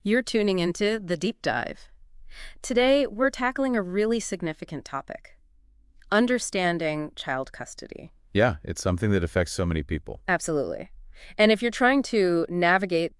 You're tuning into The Deep Dive. Today, we're tackling a really significant topic: understanding child custody. Yeah, it's something that affects so many people. Absolutely. And if you're trying to navigate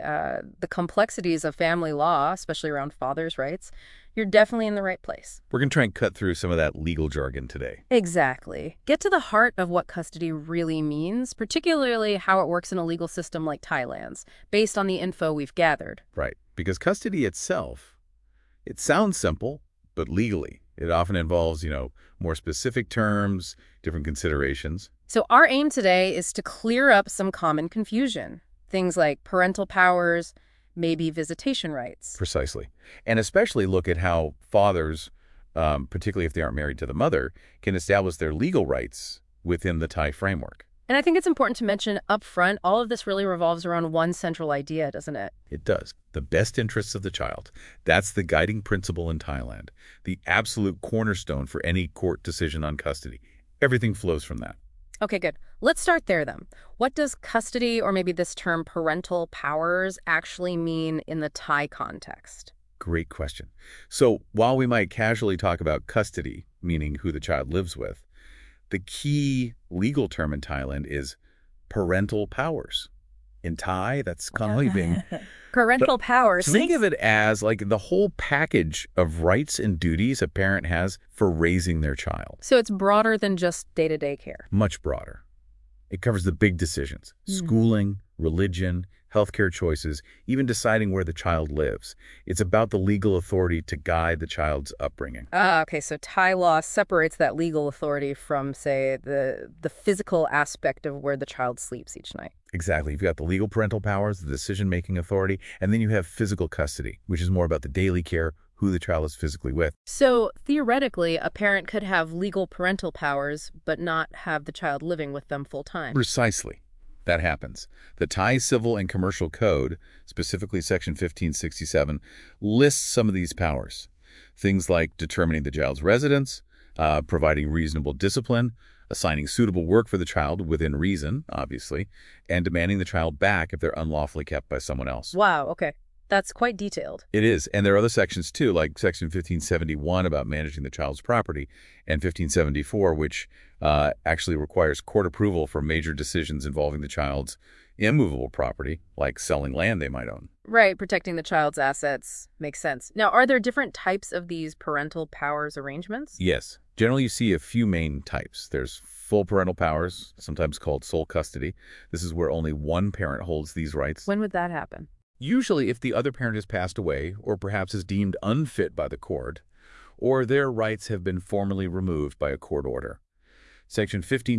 the complexities of family law, especially around fathers' rights, you're definitely in the right place. We're going to try and cut through some of that legal jargon today. Exactly. Get to the heart of what custody really means, particularly how it works in a legal system like Thailand's, based on the info we've gathered. Right. Because custody itself, it sounds simple, but legally, it often involves, more specific terms, different considerations. So our aim today is to clear up some common confusion. Things like parental powers, maybe visitation rights. Precisely. And especially look at how fathers, particularly if they aren't married to the mother, can establish their legal rights within the Thai framework. And I think it's important to mention up front, all of this really revolves around one central idea, doesn't it? It does. The best interests of the child. That's the guiding principle in Thailand, the absolute cornerstone for any court decision on custody. Everything flows from that. Okay, good. Let's start there then. What does custody, or maybe this term parental powers, actually mean in the Thai context? Great question. So while we might casually talk about custody, meaning who the child lives with, the key legal term in Thailand is parental powers. In Thai, that's kanhoibing. Parental powers. Think of it as like the whole package of rights and duties a parent has for raising their child. So it's broader than just day-to-day care. Much broader. It covers the big decisions: schooling, religion, healthcare choices, even deciding where the child lives. It's about the legal authority to guide the child's upbringing. Okay, so Thai law separates that legal authority from, say, the physical aspect of where the child sleeps each night. Exactly. You've got the legal parental powers, the decision-making authority, and then you have physical custody, which is more about the daily care, who the child is physically with. So theoretically, a parent could have legal parental powers, but not have the child living with them full time. Precisely. That happens. The Thai Civil and Commercial Code, specifically Section 1567, lists some of these powers. Things like determining the child's residence, providing reasonable discipline, assigning suitable work for the child within reason, obviously, and demanding the child back if they're unlawfully kept by someone else. Wow, okay. That's quite detailed. It is. And there are other sections, too, like Section 1571 about managing the child's property, and 1574, which actually requires court approval for major decisions involving the child's immovable property, like selling land they might own. Right, protecting the child's assets makes sense. Now, are there different types of these parental powers arrangements? Yes. Generally, you see a few main types. There's full parental powers, sometimes called sole custody. This is where only one parent holds these rights. When would that happen? Usually if the other parent has passed away or perhaps is deemed unfit by the court, or their rights have been formally removed by a court order. Section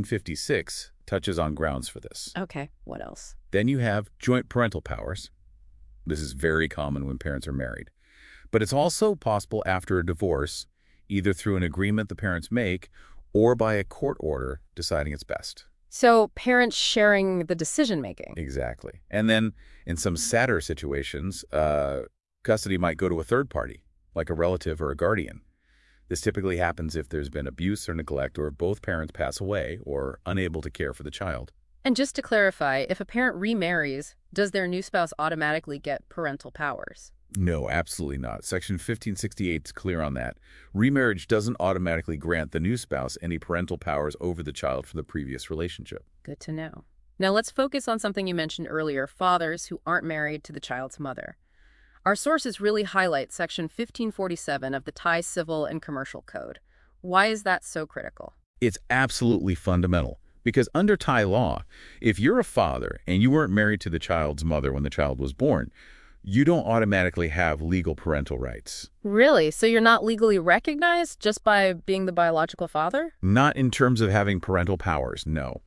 1556 touches on grounds for this. Okay, what else? Then you have joint parental powers. This is very common when parents are married. But it's also possible after a divorce, either through an agreement the parents make or by a court order deciding it's best. So parents sharing the decision-making. Exactly. And then in some sadder situations, custody might go to a third party, like a relative or a guardian. This typically happens if there's been abuse or neglect, or if both parents pass away or unable to care for the child. And just to clarify, if a parent remarries, does their new spouse automatically get parental powers? No, absolutely not. Section 1568 is clear on that. Remarriage doesn't automatically grant the new spouse any parental powers over the child from the previous relationship. Good to know. Now let's focus on something you mentioned earlier, fathers who aren't married to the child's mother. Our sources really highlight Section 1547 of the Thai Civil and Commercial Code. Why is that so critical? It's absolutely fundamental. Because under Thai law, if you're a father and you weren't married to the child's mother when the child was born, you don't automatically have legal parental rights. Really? So you're not legally recognized just by being the biological father? Not in terms of having parental powers, no.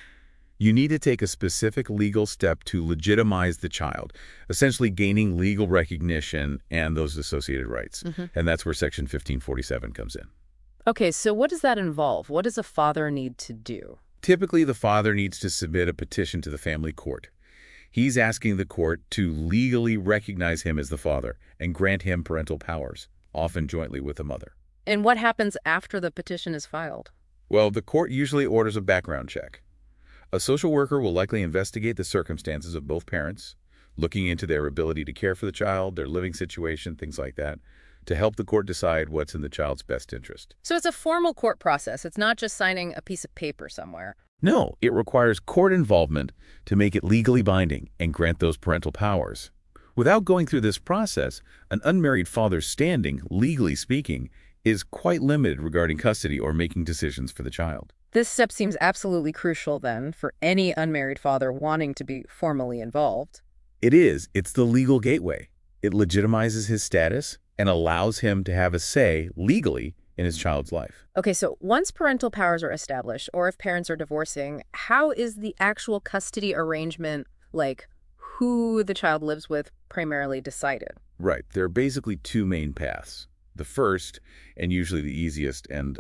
You need to take a specific legal step to legitimize the child, essentially gaining legal recognition and those associated rights. And that's where Section 1547 comes in. Okay, so what does that involve? What does a father need to do? Typically, the father needs to submit a petition to the family court. He's asking the court to legally recognize him as the father and grant him parental powers, often jointly with the mother. And what happens after the petition is filed? Well, the court usually orders a background check. A social worker will likely investigate the circumstances of both parents, looking into their ability to care for the child, their living situation, things like that, to help the court decide what's in the child's best interest. So it's a formal court process. It's not just signing a piece of paper somewhere. No, it requires court involvement to make it legally binding and grant those parental powers. Without going through this process, an unmarried father's standing, legally speaking, is quite limited regarding custody or making decisions for the child. This step seems absolutely crucial, then, for any unmarried father wanting to be formally involved. It is. It's the legal gateway. It legitimizes his status and allows him to have a say legally in his child's life. Okay, so once parental powers are established, or if parents are divorcing, how is the actual custody arrangement, like who the child lives with, primarily decided? Right. There are basically two main paths. The first, and usually the easiest and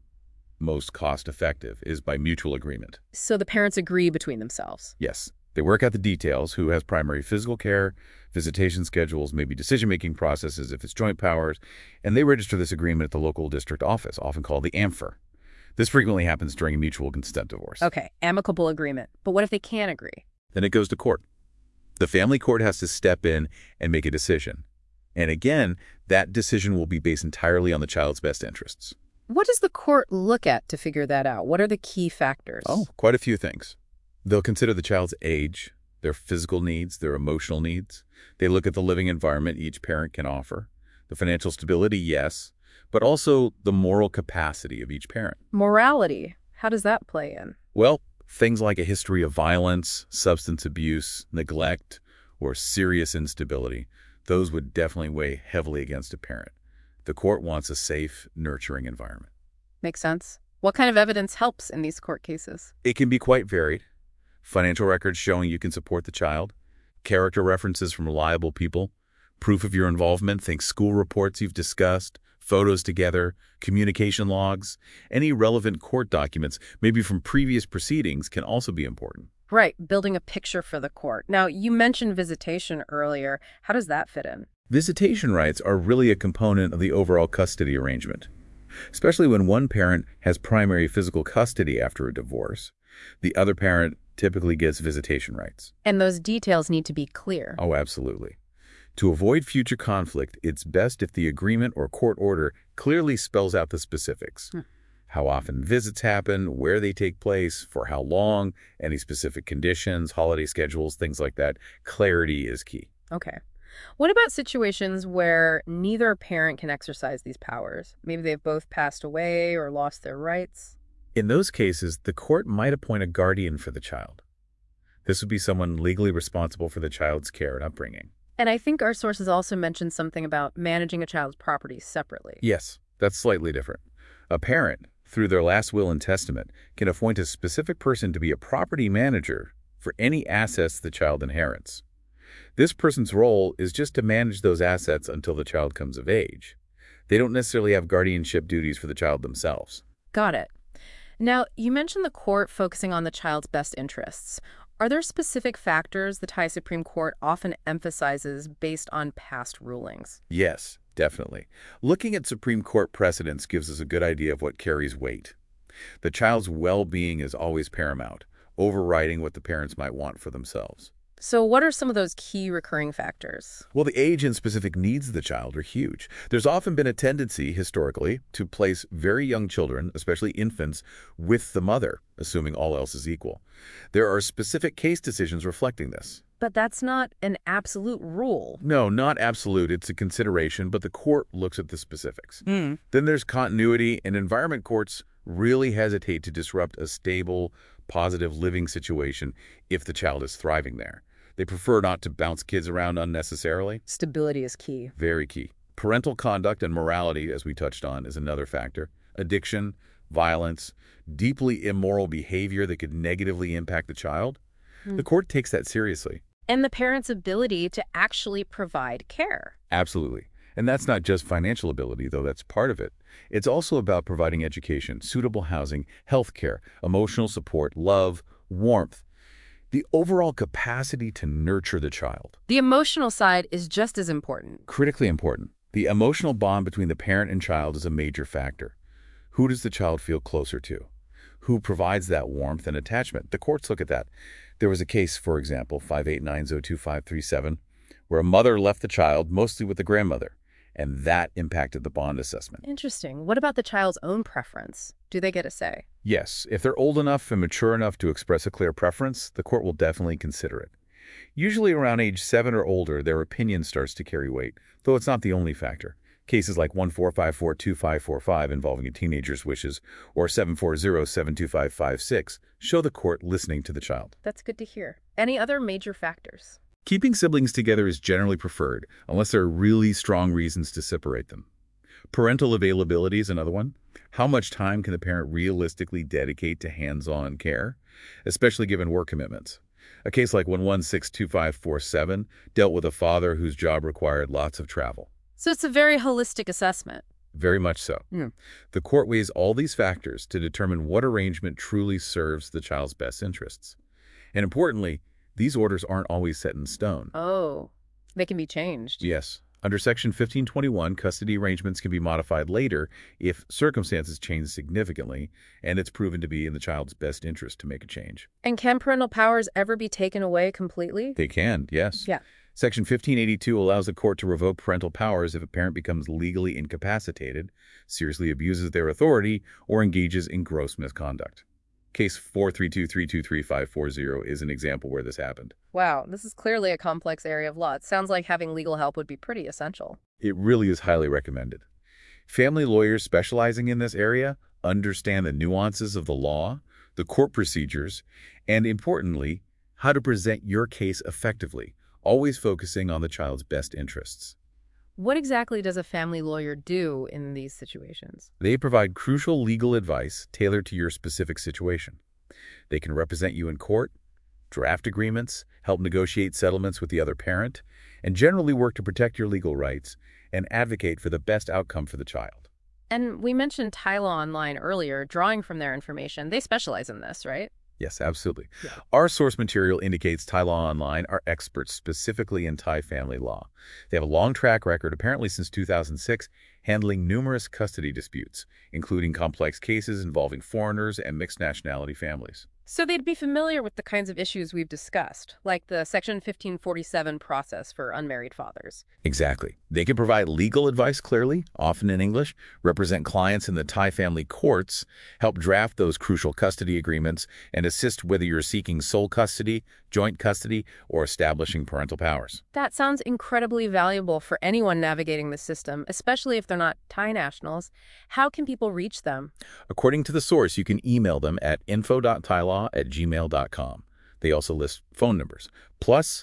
most cost-effective, is by mutual agreement. So the parents agree between themselves. Yes. They work out the details, who has primary physical care, visitation schedules, maybe decision-making processes if it's joint powers, and they register this agreement at the local district office, often called the AMFER. This frequently happens during a mutual consent divorce. Okay, amicable agreement. But what if they can't agree? Then it goes to court. The family court has to step in and make a decision. And again, that decision will be based entirely on the child's best interests. What does the court look at to figure that out? What are the key factors? Oh, quite a few things. They'll consider the child's age, their physical needs, their emotional needs. They look at the living environment each parent can offer. The financial stability, yes, but also the moral capacity of each parent. Morality. How does that play in? Well, things like a history of violence, substance abuse, neglect, or serious instability, those would definitely weigh heavily against a parent. The court wants a safe, nurturing environment. Makes sense. What kind of evidence helps in these court cases? It can be quite varied. Financial records showing you can support the child, character references from reliable people, proof of your involvement, think school reports you've discussed, photos together, communication logs, any relevant court documents, maybe from previous proceedings, can also be important. Right, building a picture for the court. Now, you mentioned visitation earlier. How does that fit in? Visitation rights are really a component of the overall custody arrangement, especially when one parent has primary physical custody after a divorce. The other parent typically gets visitation rights. And those details need to be clear. Oh, absolutely. To avoid future conflict, it's best if the agreement or court order clearly spells out the specifics. How often visits happen, where they take place, for how long, any specific conditions, holiday schedules, things like that. Clarity is key. Okay. What about situations where neither parent can exercise these powers? Maybe they've both passed away or lost their rights? In those cases, the court might appoint a guardian for the child. This would be someone legally responsible for the child's care and upbringing. And I think our sources also mentioned something about managing a child's property separately. Yes, that's slightly different. A parent, through their last will and testament, can appoint a specific person to be a property manager for any assets the child inherits. This person's role is just to manage those assets until the child comes of age. They don't necessarily have guardianship duties for the child themselves. Got it. Now, you mentioned the court focusing on the child's best interests. Are there specific factors the Thai Supreme Court often emphasizes based on past rulings? Yes, definitely. Looking at Supreme Court precedents gives us a good idea of what carries weight. The child's well-being is always paramount, overriding what the parents might want for themselves. So what are some of those key recurring factors? Well, the age and specific needs of the child are huge. There's often been a tendency, historically, to place very young children, especially infants, with the mother, assuming all else is equal. There are specific case decisions reflecting this. But that's not an absolute rule. No, not absolute. It's a consideration, but the court looks at the specifics. Then there's continuity, and environment courts really hesitate to disrupt a stable, positive living situation if the child is thriving there. They prefer not to bounce kids around unnecessarily. Stability is key. Very key. Parental conduct and morality, as we touched on, is another factor. Addiction, violence, deeply immoral behavior that could negatively impact the child. The court takes that seriously. And the parent's ability to actually provide care. Absolutely. And that's not just financial ability, though that's part of it. It's also about providing education, suitable housing, health care, emotional support, love, warmth, the overall capacity to nurture the child. The emotional side is just as important. Critically important. The emotional bond between the parent and child is a major factor. Who does the child feel closer to? Who provides that warmth and attachment? The courts look at that. There was a case, for example, 589-02537, where a mother left the child mostly with the grandmother, and that impacted the bond assessment. Interesting. What about the child's own preference? Do they get a say? Yes, if they're old enough and mature enough to express a clear preference, the court will definitely consider it. Usually around age 7 or older, their opinion starts to carry weight, though it's not the only factor. Cases like 14542545 involving a teenager's wishes or 740-72556 show the court listening to the child. That's good to hear. Any other major factors? Keeping siblings together is generally preferred, unless there are really strong reasons to separate them. Parental availability is another one. How much time can the parent realistically dedicate to hands-on care, especially given work commitments? A case like 1162547 dealt with a father whose job required lots of travel. So it's a very holistic assessment. Very much so. The court weighs all these factors to determine what arrangement truly serves the child's best interests. And importantly, these orders aren't always set in stone. Oh, they can be changed. Yes. Under Section 1521, custody arrangements can be modified later if circumstances change significantly and it's proven to be in the child's best interest to make a change. And can parental powers ever be taken away completely? They can, yes. Yeah. Section 1582 allows the court to revoke parental powers if a parent becomes legally incapacitated, seriously abuses their authority, or engages in gross misconduct. Case 432323540 is an example where this happened. Wow, this is clearly a complex area of law. It sounds like having legal help would be pretty essential. It really is highly recommended. Family lawyers specializing in this area understand the nuances of the law, the court procedures, and importantly, how to present your case effectively, always focusing on the child's best interests. What exactly does a family lawyer do in these situations? They provide crucial legal advice tailored to your specific situation. They can represent you in court, draft agreements, help negotiate settlements with the other parent, and generally work to protect your legal rights and advocate for the best outcome for the child. And we mentioned TILA Online earlier, drawing from their information. They specialize in this, right? Yes, absolutely. Yeah. Our source material indicates Thai Law Online are experts specifically in Thai family law. They have a long track record, apparently since 2006, handling numerous custody disputes, including complex cases involving foreigners and mixed nationality families. So they'd be familiar with the kinds of issues we've discussed, like the Section 1547 process for unmarried fathers. Exactly. They can provide legal advice clearly, often in English, represent clients in the Thai family courts, help draft those crucial custody agreements, and assist whether you're seeking sole custody, joint custody, or establishing parental powers. That sounds incredibly valuable for anyone navigating the system, especially if they're not Thai nationals. How can people reach them? According to the source, you can email them at info.thailaw@gmail.com. They also list phone numbers, plus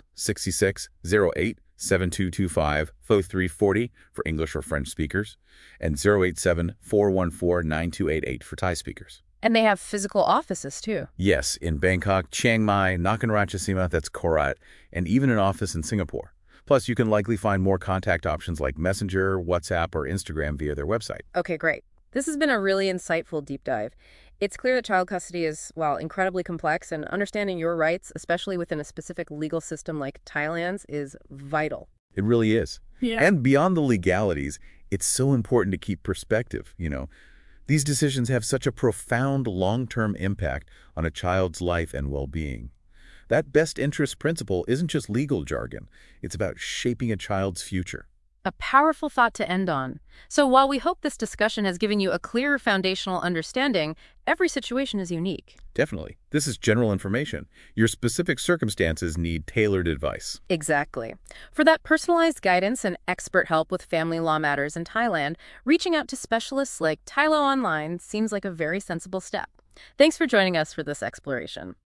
6608 7225 4340 for English or French speakers, and 087 414 9288 for Thai speakers. And they have physical offices, too. Yes, in Bangkok, Chiang Mai, Nakhon Ratchasima, that's Korat, and even an office in Singapore. Plus, you can likely find more contact options like Messenger, WhatsApp, or Instagram via their website. Okay, great. This has been a really insightful deep dive. It's clear that child custody is, well, incredibly complex, and understanding your rights, especially within a specific legal system like Thailand's, is vital. It really is. Yeah. And beyond the legalities, it's so important to keep perspective, These decisions have such a profound long-term impact on a child's life and well-being. That best interest principle isn't just legal jargon. It's about shaping a child's future. A powerful thought to end on. So while we hope this discussion has given you a clearer foundational understanding, every situation is unique. Definitely. This is general information. Your specific circumstances need tailored advice. Exactly. For that personalized guidance and expert help with family law matters in Thailand, reaching out to specialists like TILA Online seems like a very sensible step. Thanks for joining us for this exploration.